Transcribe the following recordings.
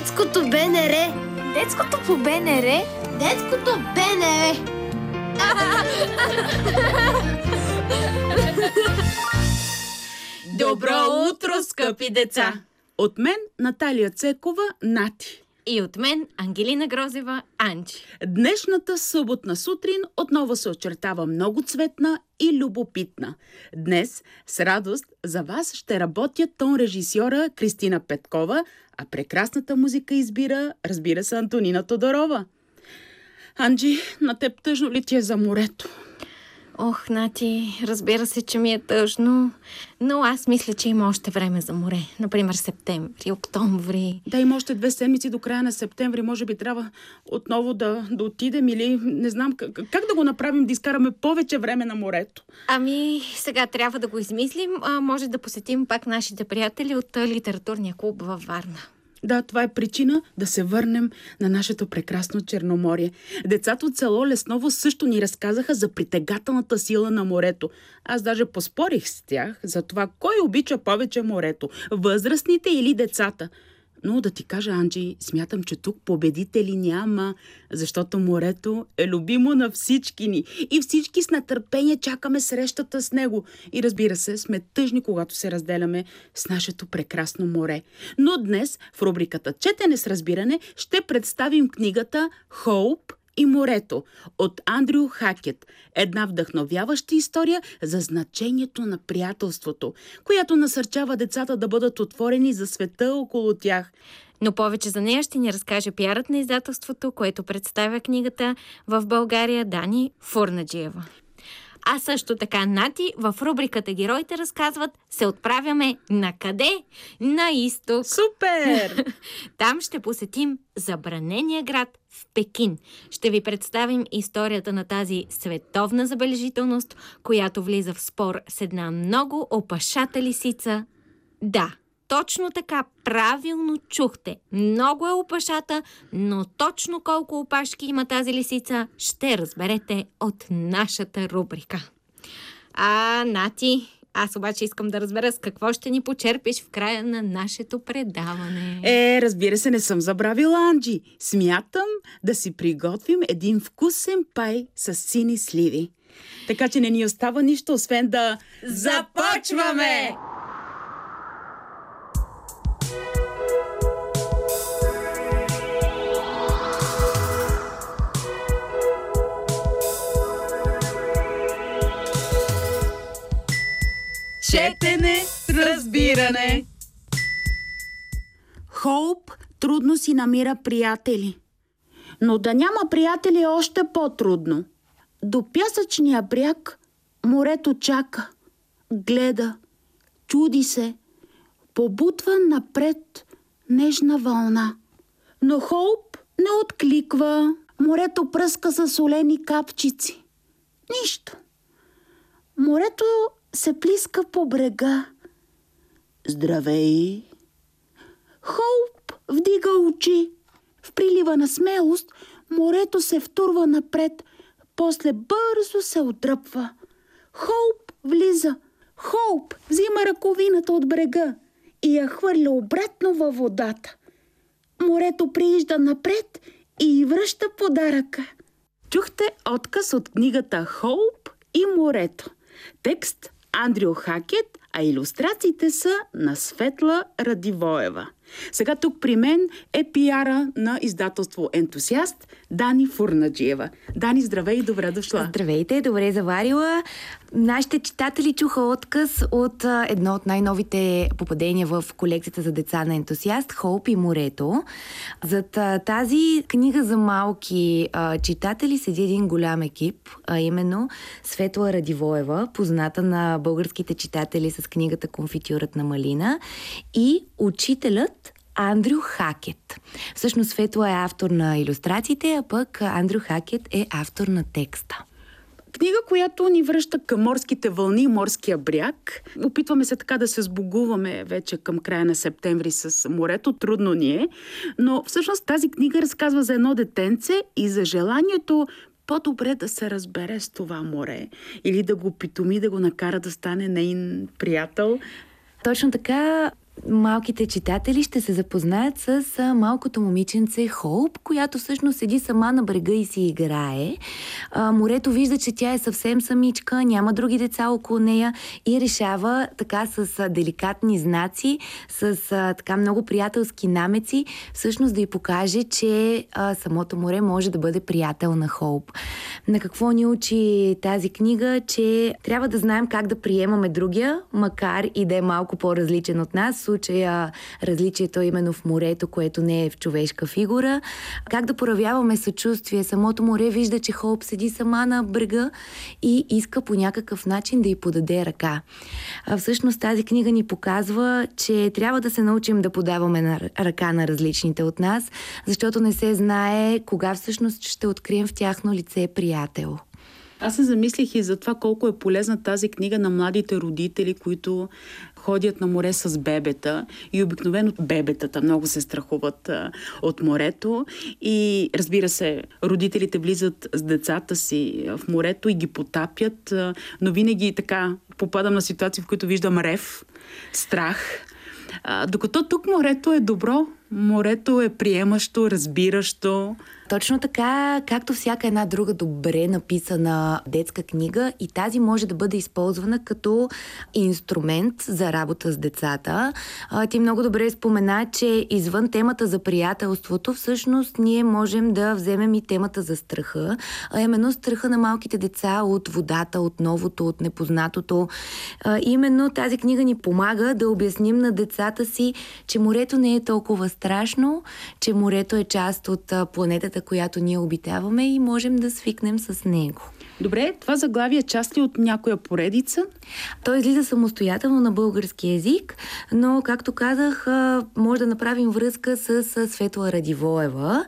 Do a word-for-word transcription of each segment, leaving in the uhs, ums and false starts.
Детското БНР. Детското по БНР. Детското БНР. Добро утро, скъпи деца! От мен Наталия Цекова, Нати. И от мен Ангелина Грозева, Анчи. Днешната съботна сутрин отново се очертава много цветна и любопитна. Днес с радост за вас ще работят тон режисьора Кристина Петкова, а прекрасната музика избира, разбира се, Антонина Тодорова. Анджи, на теб тъжно ли ти е за морето? Ох, Нати, разбира се, че ми е тъжно, но аз мисля, че има още време за море. Например, септември, октомври. Да, има още две седмици до края на септември. Може би трябва отново да, да отидем или не знам как, как да го направим, да изкараме повече време на морето. Ами, сега трябва да го измислим. А, може да посетим пак нашите приятели от литературния клуб във Варна. Да, това е причина да се върнем на нашето прекрасно Черноморие. Децата от село Лесново също ни разказаха за притегателната сила на морето. Аз даже поспорих с тях за това, кой обича повече морето – възрастните или децата. Но да ти кажа, Анджи, смятам, че тук победители няма, защото морето е любимо на всички ни. И всички с нетърпение чакаме срещата с него. И разбира се, сме тъжни, когато се разделяме с нашето прекрасно море. Но днес в рубриката Четене с разбиране ще представим книгата «Хоуп и морето» от Андрю Хакет. Една вдъхновяваща история за значението на приятелството, която насърчава децата да бъдат отворени за света около тях. Но повече за нея ще ни разкаже пиарът на издателството, което представя книгата в България, Дани Фурнаджиева. А също така, Нати, в рубриката Героите разказват, се отправяме на къде? На изток. Супер! Там ще посетим забранения град в Пекин. Ще ви представим историята на тази световна забележителност, която влиза в спор с една много опашата лисица. Да, точно така, правилно чухте. Много е опашата, но точно колко опашки има тази лисица, ще разберете от нашата рубрика. А, Нати, аз обаче искам да разбера с какво ще ни почерпиш в края на нашето предаване. Е, разбира се, не съм забравила, Анджи. Смятам да си приготвим един вкусен пай с сини сливи. Така че не ни остава нищо, освен да... Започваме! Четене с разбиране. Хоуп трудно си намира приятели. Но да няма приятели е още по-трудно. До пясъчния бряг морето чака, гледа, чуди се, побутва напред нежна вълна. Но Хоуп не откликва. Морето пръска с солени капчици. Нищо. Морето се плиска по брега. Здравей! Хоуп вдига очи. В прилива на смелост морето се втурва напред, после бързо се отдръпва. Хоуп влиза. Хоуп взима ръковината от брега и я хвърля обратно във водата. Морето приижда напред и връща подаръка. Чухте отказ от книгата «Хоуп и морето». Текст Андрю Хакет, а илюстрациите са на Светла Радивоева. Сега тук при мен е пиара на издателство Ентусиаст Дани Фурнаджиева. Дани, здравей и добре дошла. Здравейте, добре заварила. Нашите читатели чуха отказ от а, едно от най-новите попадения в колекцията за деца на Ентусиаст «Хоуп и морето». Зад а, тази книга за малки а, читатели седи един голям екип, а именно Светла Радивоева, позната на българските читатели с книгата «Конфитюрът на малина», и учителят Андрю Хакет. Всъщност Светла е автор на илюстрациите, а пък Андрю Хакет е автор на текста. Книга, която ни връща към морските вълни и морския бряг. Опитваме се така да се сбогуваме вече към края на септември с морето. Трудно ни е. Но всъщност тази книга разказва за едно детенце и за желанието по-добре да се разбере с това море. Или да го питоми, да го накара да стане неин приятел. Точно така. малките читатели ще се запознаят с малкото момиченце Хоуп, която всъщност седи сама на брега и си играе. А, морето вижда, че тя е съвсем самичка, няма други деца около нея и решава така с деликатни знаци, с а, така много приятелски намеци, всъщност да й покаже, че а, самото море може да бъде приятел на Хоуп. На какво ни учи тази книга? Че трябва да знаем как да приемаме другия, макар и да е малко по-различен от нас. В случая различието е именно в морето, което не е в човешка фигура. Как да проявяваме съчувствие. Самото море вижда, че Хоуп седи сама на брега и иска по някакъв начин да й подаде ръка. А всъщност тази книга ни показва, че трябва да се научим да подаваме на ръка на различните от нас, защото не се знае кога всъщност ще открием в тяхно лице приятел. Аз се замислих и за това колко е полезна тази книга на младите родители, които ходят на море с бебета и обикновено бебетата много се страхуват а, от морето и разбира се, родителите влизат с децата си в морето и ги потапят, а, но винаги така попадам на ситуации, в които виждам рев, страх. А, докато тук морето е добро, морето е приемащо, разбиращо. Точно така, както всяка една друга добре написана детска книга, и тази може да бъде използвана като инструмент за работа с децата. А, ти много добре спомена, че извън темата за приятелството, всъщност ние можем да вземем и темата за страха, а именно страха на малките деца от водата, от новото, от непознатото. А, именно тази книга ни помага да обясним на децата си, че морето не е толкова страшно, че морето е част от планетата, която ние обитаваме и можем да свикнем с него. Добре, това заглавие е част ли от някоя поредица? Той излиза самостоятелно на български език, но, както казах, може да направим връзка с Светла Радивоева,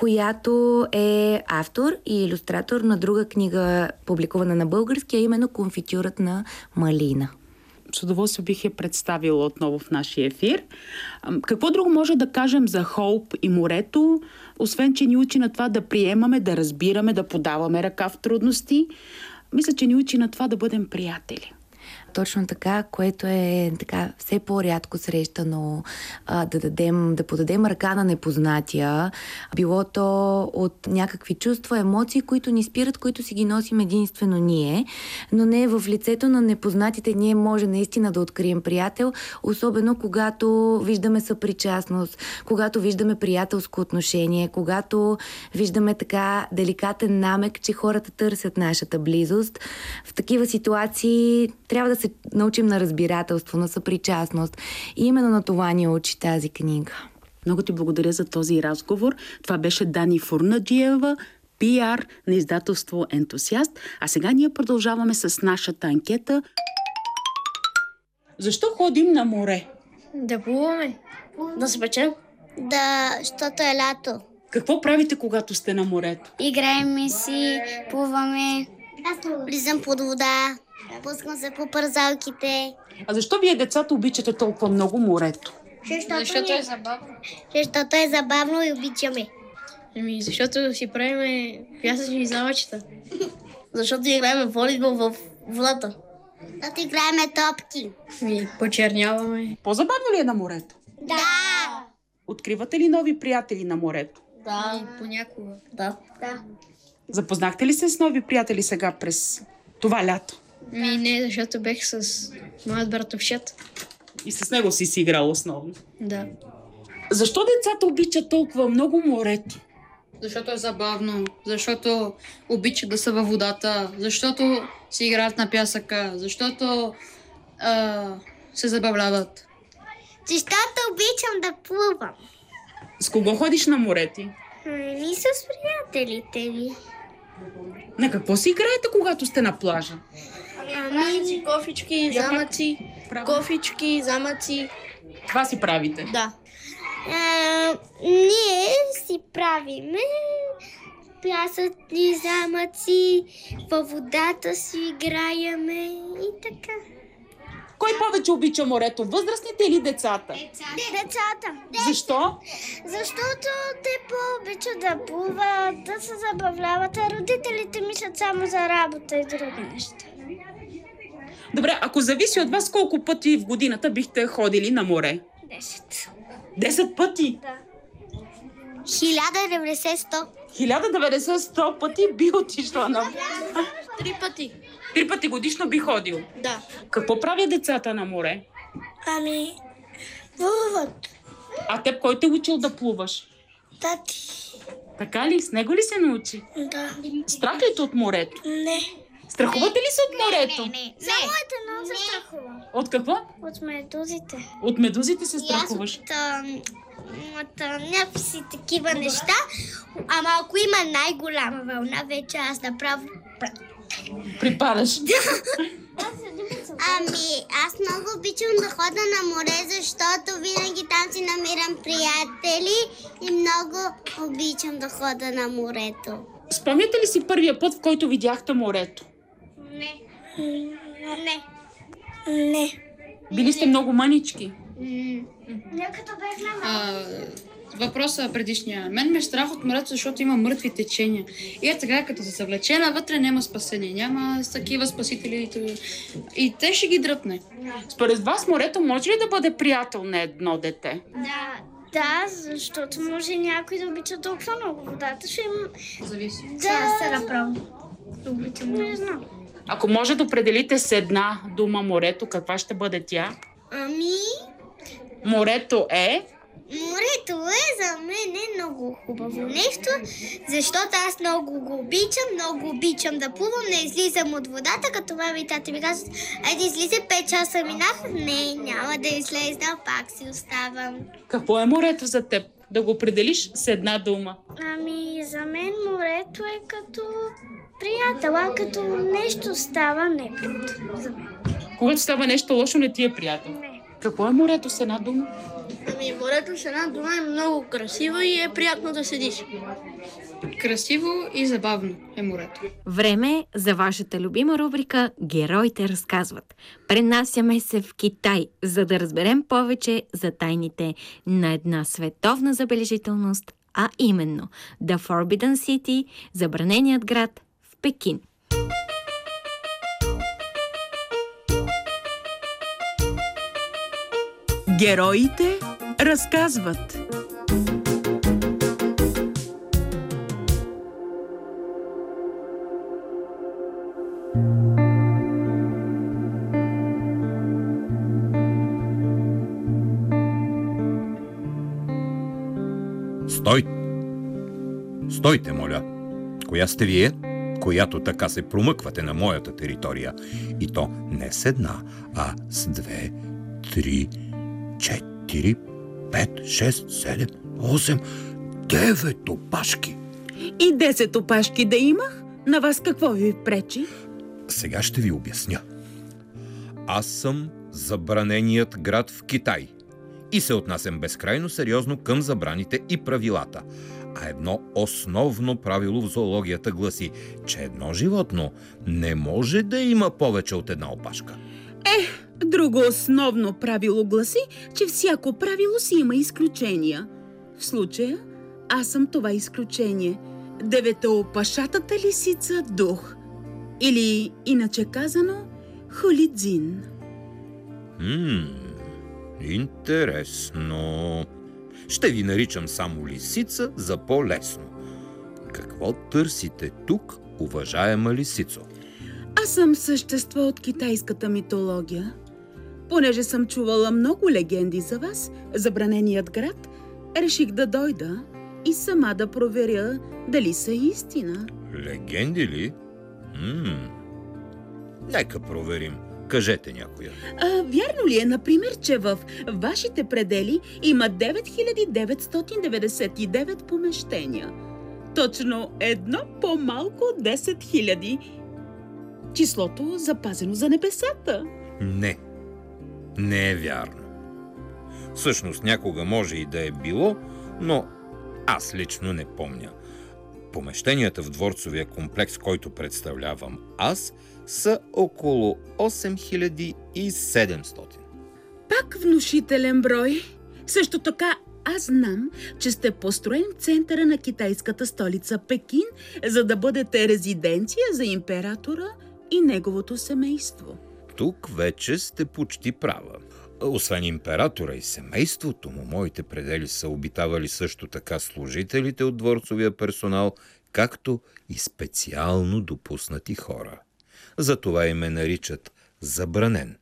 която е автор и илюстратор на друга книга, публикувана на български, а именно "Конфитюрът на малина". С удоволствие бих я представила отново в нашия ефир. Какво друго може да кажем за Хоуп и морето, освен че ни учи на това да приемаме, да разбираме, да подаваме ръка в трудности? Мисля, че ни учи на това да бъдем приятели. Точно така, което е така все по-рядко срещано, а, да, дадем, да подадем ръка на непознатия, било то от някакви чувства, емоции, които ни спират, които си ги носим единствено ние, но не в лицето на непознатите ние може наистина да открием приятел, особено когато виждаме съпричастност, когато виждаме приятелско отношение, когато виждаме така деликатен намек, че хората търсят нашата близост. В такива ситуации трябва да се научим на разбирателство, на съпричастност. И именно на това ни учи тази книга. Много ти благодаря за този разговор. Това беше Дани Фурнаджиева, пиар на издателство Ентусиаст. А сега ние продължаваме с нашата анкета. Защо ходим на море? Да плуваме. Да се печем. Да, защото е лято. Какво правите, когато сте на морето? Играем си, плуваме, влизам под вода, пускам се по парзалките. А защо вие, децата, обичате толкова много морето? Защото, Защото е забавно. защото е забавно и обичаме. Ами, защото си правиме пясъчни замъчета. Защото играем волейбол в водата. Защото играем топки. Ами, почерняваме. По-забавно ли е на морето? Да! Откривате ли нови приятели на морето? Да. И понякога. Да. Да. Запознахте ли се с нови приятели сега през това лято? Ми не, защото бех с моят братовчет. И с него си си играл основно. Да. Защо децата обичат толкова много морето? Защото е забавно, защото обичат да са във водата, защото си играят на пясъка, защото а, се забавляват. Защото обичам да плувам. С кого ходиш на морето? Ами с приятелите ми. На какво си играете, когато сте на плажа? Ами, кофички, замъци. Кофички, замъци. Това си правите? Да. А, ние си правиме пясъчни замъци, във водата си играеме и така. Кой повече обича морето? Възрастните или децата? Децата. Защо? Защото те по-обичат да плуват, да се забавляват, а родителите мислят само за работа и други неща. Добре, ако зависи от вас, колко пъти в годината бихте ходили на море? десет. Десет пъти? Да. хиляда и деветдесет сто. хиляда и деветдесет сто пъти би отишла на... Три пъти. Три пъти годишно би ходил. Да. Какво правят децата на море? Ами, плуват. А теб кой те учил да плуваш? Тати. Така ли? С него ли се научи? Да. Страх ли те от морето? Не. Страхувате ли се от морето? Само ето много се страхувам. От какво? От медузите. От медузите се страхуваш. От, а, от а, някакви си такива неща. Ама ако има най-голяма вълна, вече аз направо... Припадаш. Ами, аз много обичам да ходя на море, защото винаги там си намирам приятели и много обичам да ходя на морето. Спомняте ли си първия път, в който видяхте морето? Не. Не. Не. Били сте много мънички. Не като бях на А, въпросът предишния. Мен ме е страх от морето, защото има мъртви течения. И е така, като се съвлече навътре, няма спасение. Няма с такива спасители. И те ще ги дръпне. Според вас морето може ли да бъде приятел на едно дете? Да. Да, защото може някой да обича толкова много водата, ще им... Зависи. Да, се направо. Не знам. Ако може да определите с една дума морето, каква ще бъде тя? Ами, Морето е... морето е за мен е много хубаво нещо, защото аз много го обичам, много обичам да плувам, не излизам от водата, като мама и тата ми казват, айде излизай, пет часа минах. Не, няма да излезна, пак си оставам. Какво е морето за теб? Да го определиш с една дума. Ами, за мен морето е като приятел, а като нещо става неприятно за мен. Когато става нещо лошо, не ти е приятел. Не. Какво е морето с една дума? Ами, морето с една дума е много красиво и е приятно да седиш. Красиво и забавно е морето. Време за вашата любима рубрика «Героите разказват». Пренасяме се в Китай, за да разберем повече за тайните на една световна забележителност, а именно The Forbidden City, забраненият град в Пекин. Героите разказват. Стой! Стойте, моля! Коя сте вие, която така се промъквате на моята територия? И то не с една, а с две, три, четири, пет, шест, седем, осем, девет опашки. И десет опашки да имах? На вас какво ви пречи? Сега ще ви обясня. Аз съм забраненият град в Китай и се отнасям безкрайно сериозно към забраните и правилата. А едно основно правило в зоологията гласи, че едно животно не може да има повече от една опашка. Друго основно правило гласи, че всяко правило си има изключения. В случая аз съм това изключение. Деветоопашатата лисица дух. Или, иначе казано, Хулидзин. Хм, интересно. Ще ви наричам само лисица за по-лесно. Какво търсите тук, уважаема лисицо? Аз съм същество от китайската митология. Понеже съм чувала много легенди за вас, забраненият град, реших да дойда и сама да проверя дали са истина. Легенди ли? Ммм. Нека проверим. Кажете някоя. А, вярно ли е, например, че в вашите предели има девет хиляди деветстотин деветдесет и девет помещения? Точно едно по-малко от десет хиляди. Числото запазено за небесата. Не. Не е вярно. Всъщност някога може и да е било, но аз лично не помня. Помещенията в дворцовия комплекс, който представлявам аз, са около осем хиляди и седемстотин. Пак внушителен брой. Също така аз знам, че сте построен в центъра на китайската столица Пекин, за да бъдете резиденция за императора и неговото семейство. Тук вече сте почти права. Освен императора и семейството му, моите предели са обитавали също така служителите от дворцовия персонал, както и специално допуснати хора. Затова и ме наричат забранен.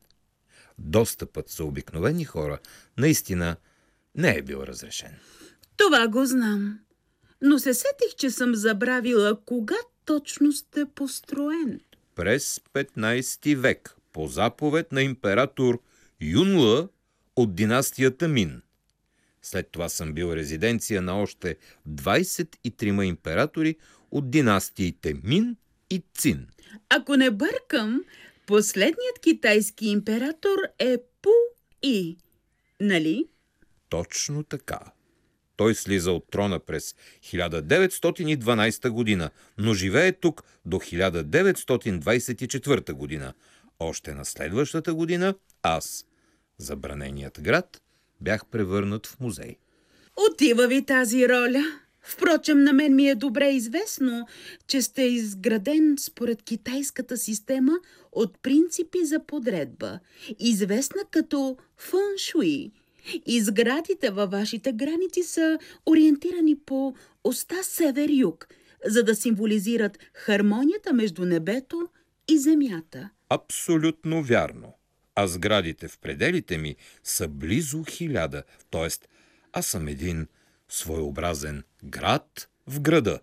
Достъпът за обикновени хора наистина не е бил разрешен. Това го знам. Но се сетих, че съм забравила кога точно сте построен. През петнайсети век, по заповед на император Юнла от династията Мин. След това съм бил резиденция на още двайсет и трима императори от династиите Мин и Цин. Ако не бъркам, последният китайски император е Пу-И, нали? Точно така. Той слиза от трона през хиляда деветстотин и дванайсета година, но живее тук до хиляда деветстотин двайсет и четвърта година. Още на следващата година аз, забраненият град, бях превърнат в музей. Отива ви тази роля. Впрочем, на мен ми е добре известно, че сте изграден според китайската система от принципи за подредба, известна като фън шуи. И сградите във вашите граници са ориентирани по оста север-юг, за да символизират хармонията между небето и земята. Абсолютно вярно. А сградите в пределите ми са близо хиляда, т.е. аз съм един своеобразен град в града,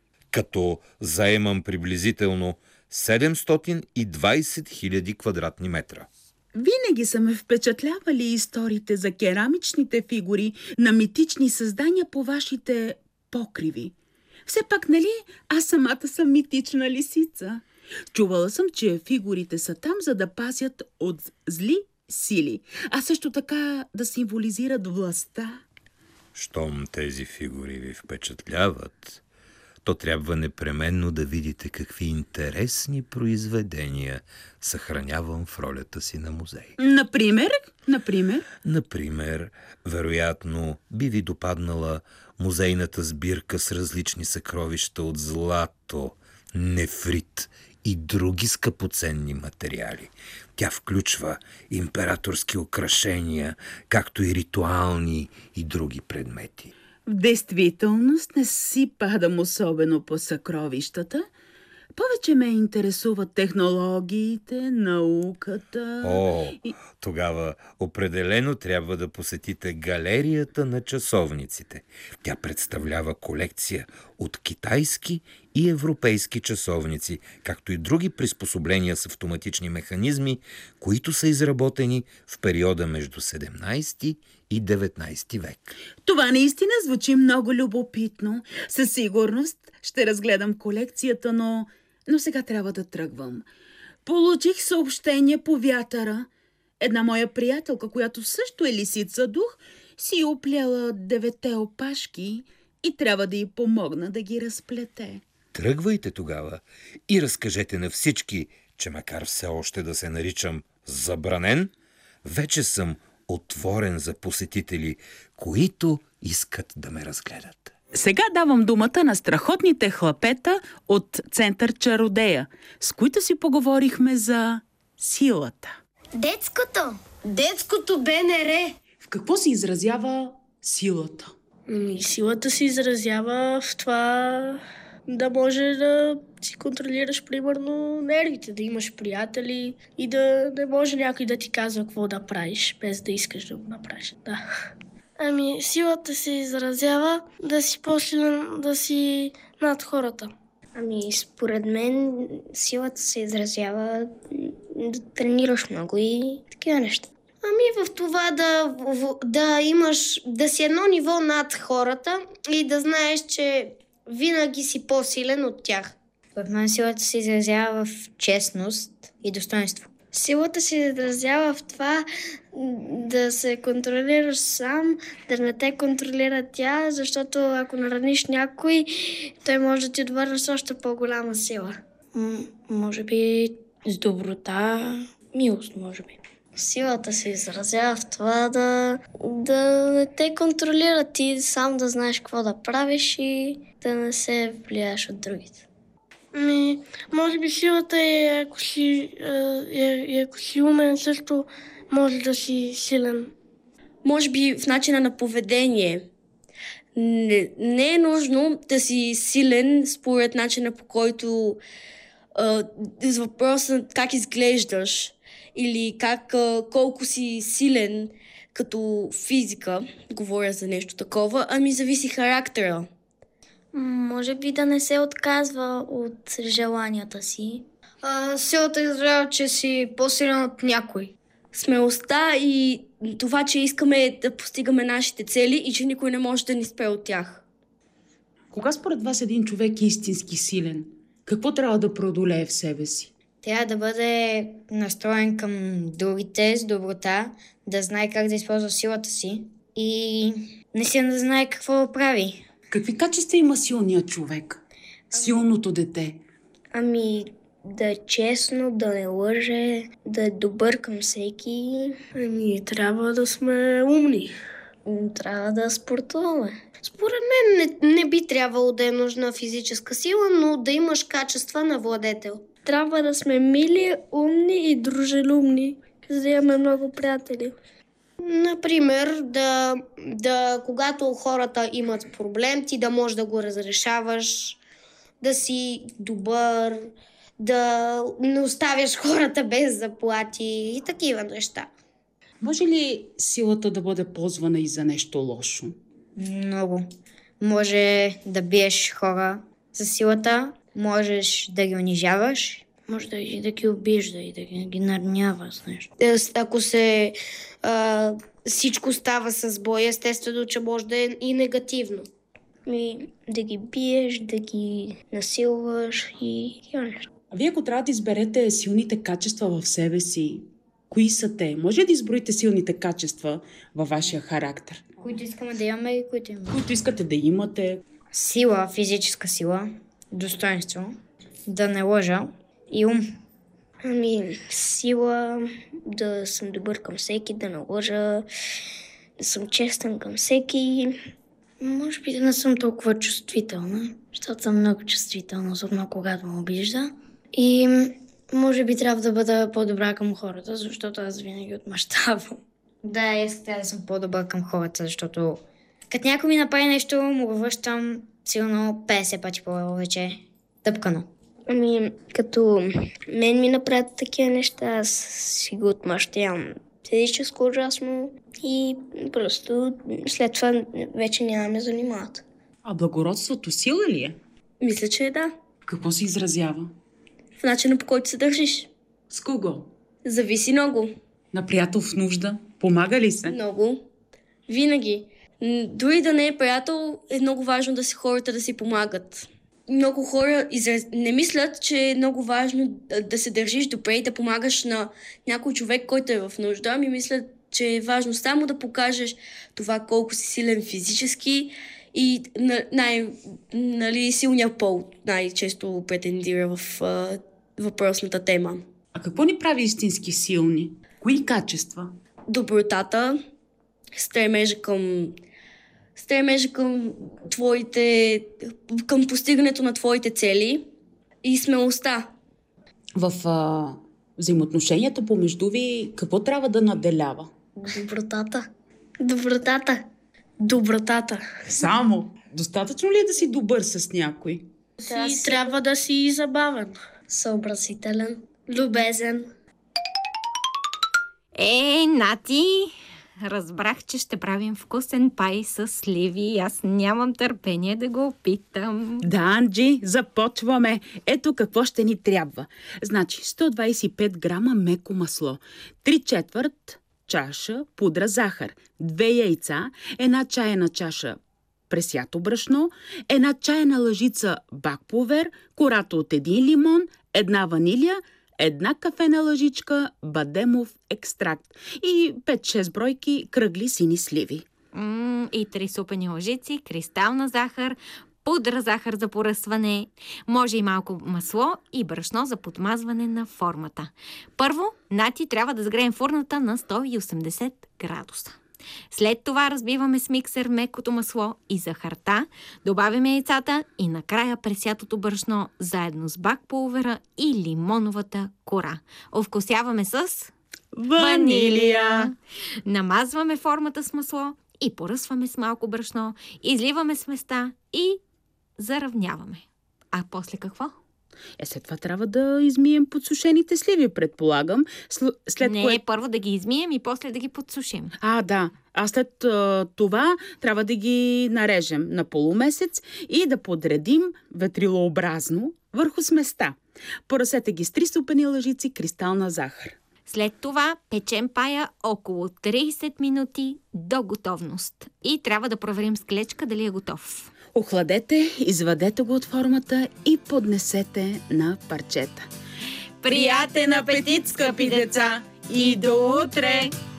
като заемам приблизително седемстотин и двайсет хиляди квадратни метра. Винаги са ме впечатлявали историите за керамичните фигури на митични създания по вашите покриви. Все пак, нали, аз самата съм митична лисица. Чувала съм, че фигурите са там, за да пазят от зли сили, а също така да символизират властта. Щом тези фигури ви впечатляват, то трябва непременно да видите какви интересни произведения съхранявам в ролята си на музей. Например? Например? Например, вероятно би ви допаднала музейната сбирка с различни съкровища от злато, нефрит и други скъпоценни материали. Тя включва императорски украшения, както и ритуални и други предмети. В действителност не си падам особено по съкровищата. Повече ме интересуват технологиите, науката... О, и... тогава определено трябва да посетите галерията на часовниците. Тя представлява колекция от китайски и европейски часовници, както и други приспособления с автоматични механизми, които са изработени в периода между седемнайсети и деветнайсети век. Това наистина звучи много любопитно. Със сигурност ще разгледам колекцията, но, но сега трябва да тръгвам. Получих съобщение по вятъра. Една моя приятелка, която също е лисица дух, си е оплела девете опашки и трябва да й помогна да ги разплете. Тръгвайте тогава и разкажете на всички, че макар все още да се наричам забранен, вече съм отворен за посетители, които искат да ме разгледат. Сега давам думата на страхотните хлапета от Център Чародея, с които си поговорихме за силата. Детското. Детското БНР. В какво се изразява силата? Ами, силата се изразява в това да може да си контролираш, примерно, нервите, да имаш приятели и да не може някой да ти казва какво да правиш, без да искаш да го направиш. Да. Ами, силата се изразява да си по-силен, да си над хората. Ами, според мен силата се изразява да тренираш много и такива неща. Ами в това да, да имаш, да си едно ниво над хората и да знаеш, че винаги си по-силен от тях. Според мен силата се изразява в честност и достоинство. Силата се изразява в това да се контролираш сам, да не те контролира тя, защото ако нараниш някой, той може да ти отвърне с още по-голяма сила. М- може би с доброта, милост, може би. Силата се изразява в това да, да не те контролира, ти сам да знаеш какво да правиш и да не се влияеш от другите. Ми, може би силата е, ако си, е, е, ако си умен, също може да си силен. Може би в начина на поведение. Не, не е нужно да си силен според начина, по който а, с въпроса как изглеждаш или как, а, колко си силен като физика, говоря за нещо такова, ами зависи характера. Може би да не се отказва от желанията си. А, силата изразява, че си по-силен от някой. Смелостта и това, че искаме да постигаме нашите цели и че никой не може да ни спре от тях. Кога според вас един човек е истински силен? Какво трябва да преодолее в себе си? Трябва да бъде настроен към другите с доброта, да знае как да използва силата си и наистина да знае какво да прави. Какви качества има силният човек? Силното дете? Ами да е честно, да не лъже, да е добър към всеки. Ами трябва да сме умни. Трябва да спортуваме. Според мен не, не би трябвало да е нужна физическа сила, но да имаш качества на владетел. Трябва да сме мили, умни и дружелюбни, за да имаме много приятели. Например, да, да, когато хората имат проблем, ти да можеш да го разрешаваш, да си добър, да не оставяш хората без заплати и такива неща. Може ли силата да бъде ползвана и за нещо лошо? Много. Може да биеш хора за силата, можеш да ги унижаваш, може да, и да ги обижда и да ги, ги наранява с нещо. Ако се а, всичко става с бой, естествено, че може да е и негативно. И да ги биеш, да ги насилваш и такива неща. А вие, ако трябва да изберете силните качества в себе си, кои са те? Може ли да изброите силните качества във вашия характер? които искаме да имаме и които имаме. Които искате да имате? Сила, физическа сила, достоинство, да не лъжа и ум. Ами, сила, да съм добър към всеки, да не лъжа, да съм честен към всеки. Може би да не съм толкова чувствителна, защото съм много чувствителна, особено когато ме обижда. И може би трябва да бъда по-добра към хората, защото аз винаги отмъщавам. Да, искам да съм по-добър към хората, защото като някой ми направи нещо, му го връщам силно петдесет пъти повече тъпкано. Ами, като мен ми направят такива неща, аз си го отмъщавам физическо ужасно и просто след това вече няма ме занимават. А благородството сила ли е? Мисля, че е да. Какво се изразява? В начина, по който се държиш. С кого? Зависи много. На приятел в нужда? Помага ли се? Много. Винаги. Дори да не е приятел, е много важно да си хората да си помагат. Много хора израз... не мислят, че е много важно да, да се държиш добре и да помагаш на някой човек, който е в нужда. Ами мислят, че е важно само да покажеш това колко си силен физически и най- нали, силния пол най-често претендира в а, въпросната тема. А какво ни прави истински силни? Кои качества? Добротата, стремежа към стремежа към твоите, към постигането на твоите цели и смелостта. В а, взаимоотношенията помежду ви какво трябва да наделява? Добротата. Добротата. Добротата. Само? Достатъчно ли е да си добър с някой? Да, си... Трябва да си забавен. Съобразителен. Любезен. Е, Нати, разбрах, че ще правим вкусен пай с сливи и аз нямам търпение да го опитам. Да, Анджи, започваме. Ето какво ще ни трябва. Значи сто двадесет и пет грама меко масло, три четвърт чаша пудра захар, две яйца, една чайна чаша пресято брашно, една чайна лъжица бакпулвер, кората от един лимон, една ванилия, една кафена лъжичка бадемов екстракт и пет-шест бройки кръгли сини сливи. М- и три супени лъжици, кристална захар, пудра захар за поръсване, може и малко масло и брашно за подмазване на формата. Първо, Нати трябва да сгреем фурната на сто и осемдесет градуса. След това разбиваме с миксер мекото масло и захарта, добавяме яйцата и накрая пресятото брашно заедно с бак пулвера и лимоновата кора. Овкусяваме с ванилия. Намазваме формата с масло и поръсваме с малко брашно, изливаме сместа и заравняваме. А после какво? Е, след това трябва да измием подсушените сливи, предполагам. Сл- след Не, кое... първо да ги измием и после да ги подсушим. А, да. А след а, това трябва да ги нарежем на полумесец и да подредим ветрилообразно върху сместа. Поръсете ги с три супени лъжици кристална захар. След това печем пая около трийсет минути до готовност. И трябва да проверим с клечка дали е готов. Охладете, извадете го от формата и поднесете на парчета. Приятен апетит, скъпи деца! И до утре!